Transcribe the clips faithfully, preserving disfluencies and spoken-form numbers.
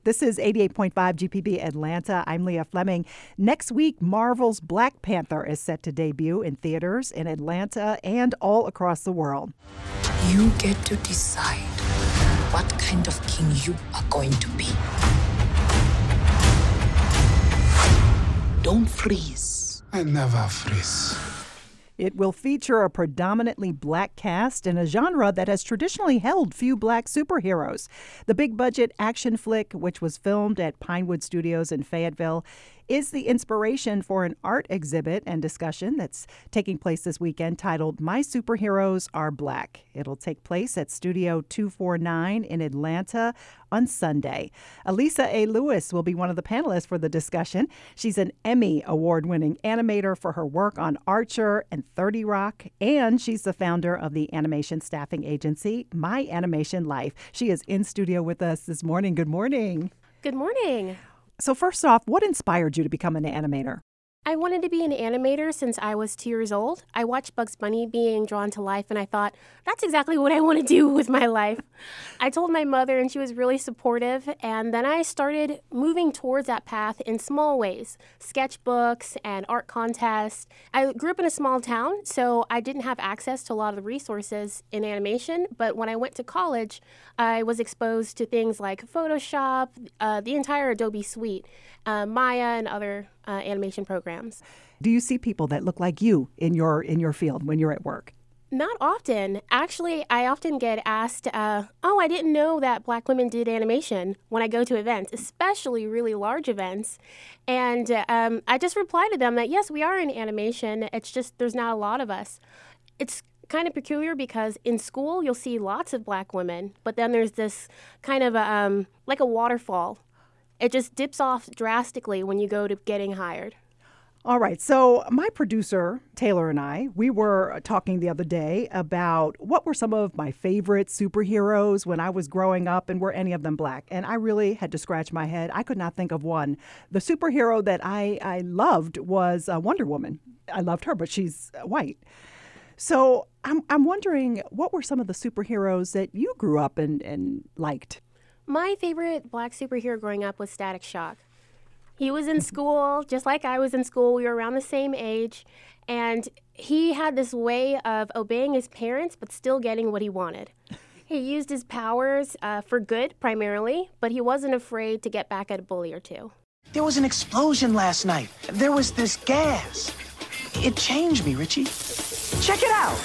This is eighty-eight point five G P B Atlanta. I'm Leah Fleming. Next week, Marvel's Black Panther is set to debut in theaters in Atlanta and all across the world. You get to decide what kind of king you are going to be. Don't freeze. I never freeze. It will feature a predominantly black cast in a genre that has traditionally held few black superheroes. The big-budget action flick, which was filmed at Pinewood Studios in Fayetteville, is the inspiration for an art exhibit and discussion that's taking place this weekend titled My Superheroes Are Black. It'll take place at Studio two forty-nine in Atlanta on Sunday. Alisa A. Lewis will be one of the panelists for the discussion. She's an Emmy award-winning animator for her work on Archer and thirty Rock, and she's the founder of the animation staffing agency, My Animation Life. She is in studio with us this morning. Good morning. Good morning. So first off, what inspired you to become an animator? I wanted to be an animator since I was two years old. I watched Bugs Bunny being drawn to life, and I thought, that's exactly what I want to do with my life. I told my mother, and she was really supportive, and then I started moving towards that path in small ways, sketchbooks and art contests. I grew up in a small town, so I didn't have access to a lot of the resources in animation, but when I went to college, I was exposed to things like Photoshop, uh, the entire Adobe suite, uh, Maya, and other uh, animation programs. Do you see people that look like you in your in your field when you're at work? Not often. Actually, I often get asked, uh, oh, I didn't know that Black women did animation when I go to events, especially really large events. And um, I just reply to them that, yes, we are in animation. It's just there's not a lot of us. It's kind of peculiar because in school, you'll see lots of Black women, but then there's this kind of a, um, like a waterfall. It just dips off drastically when you go to getting hired. All right. So my producer, Taylor, and I, we were talking the other day about what were some of my favorite superheroes when I was growing up, and were any of them black? And I really had to scratch my head. I could not think of one. The superhero that I, I loved was uh, Wonder Woman. I loved her, but she's white. So I'm I'm wondering, what were some of the superheroes that you grew up and, and liked? My favorite black superhero growing up was Static Shock. He was in school, just like I was in school. We were around the same age. And he had this way of obeying his parents, but still getting what he wanted. He used his powers uh, for good, primarily, but he wasn't afraid to get back at a bully or two. There was an explosion last night. There was this gas. It changed me, Richie. Check it out.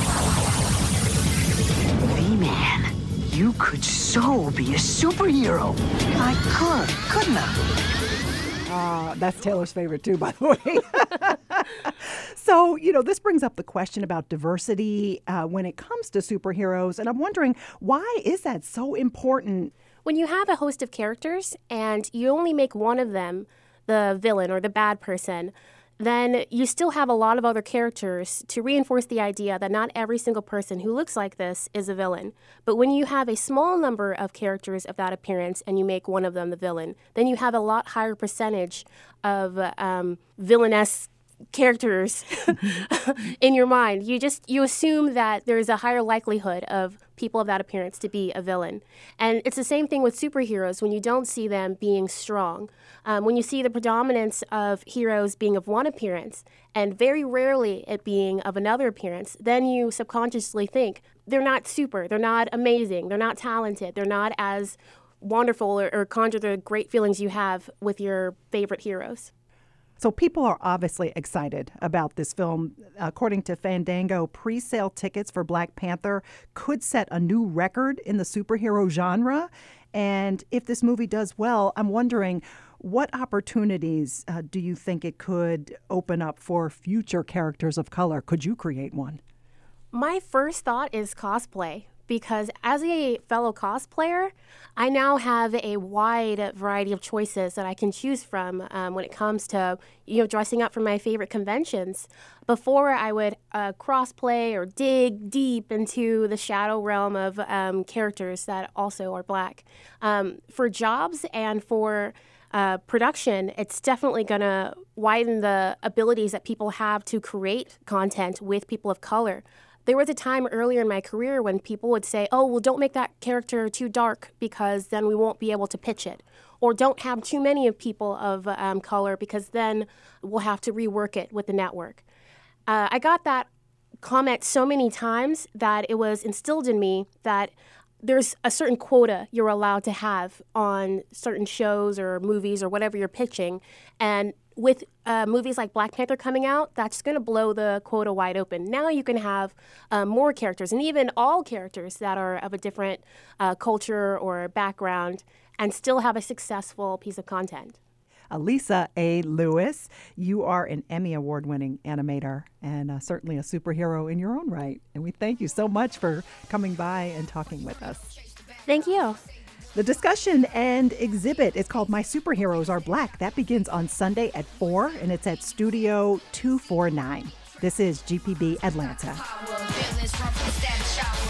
V-Man, you could so be a superhero. I could, couldn't I? Uh, that's Taylor's favorite, too, by the way. So, you know, this brings up the question about diversity uh, when it comes to superheroes. And I'm wondering, why is that so important? When you have a host of characters and you only make one of them the villain or the bad person, then you still have a lot of other characters to reinforce the idea that not every single person who looks like this is a villain. But when you have a small number of characters of that appearance and you make one of them the villain, then you have a lot higher percentage of um, villainous characters in your mind. You just you assume that there's a higher likelihood of people of that appearance to be a villain. And it's the same thing with superheroes when you don't see them being strong. Um, when you see the predominance of heroes being of one appearance and very rarely it being of another appearance, then you subconsciously think they're not super, they're not amazing, they're not talented, they're not as wonderful or, or conjure the great feelings you have with your favorite heroes. So people are obviously excited about this film. According to Fandango, pre-sale tickets for Black Panther could set a new record in the superhero genre. And if this movie does well, I'm wondering, what opportunities uh, do you think it could open up for future characters of color? Could you create one? My first thought is cosplay. Because as a fellow cosplayer, I now have a wide variety of choices that I can choose from um, when it comes to, you know, dressing up for my favorite conventions. Before, I would uh, crossplay or dig deep into the shadow realm of um, characters that also are Black. Um, for jobs and for uh, production, it's definitely going to widen the abilities that people have to create content with people of color. There was a time earlier in my career when people would say, oh, well, don't make that character too dark because then we won't be able to pitch it. Or don't have too many of people of um, color because then we'll have to rework it with the network. Uh, I got that comment so many times that it was instilled in me that there's a certain quota you're allowed to have on certain shows or movies or whatever you're pitching. And with uh, movies like Black Panther coming out, that's going to blow the quota wide open. Now you can have uh, more characters and even all characters that are of a different uh, culture or background and still have a successful piece of content. Alisa A. Lewis, you are an Emmy Award-winning animator and uh, certainly a superhero in your own right. And we thank you so much for coming by and talking with us. Thank you. The discussion and exhibit is called My Superheroes Are Black. That begins on Sunday at four, and it's at Studio two forty-nine. This is G P B Atlanta.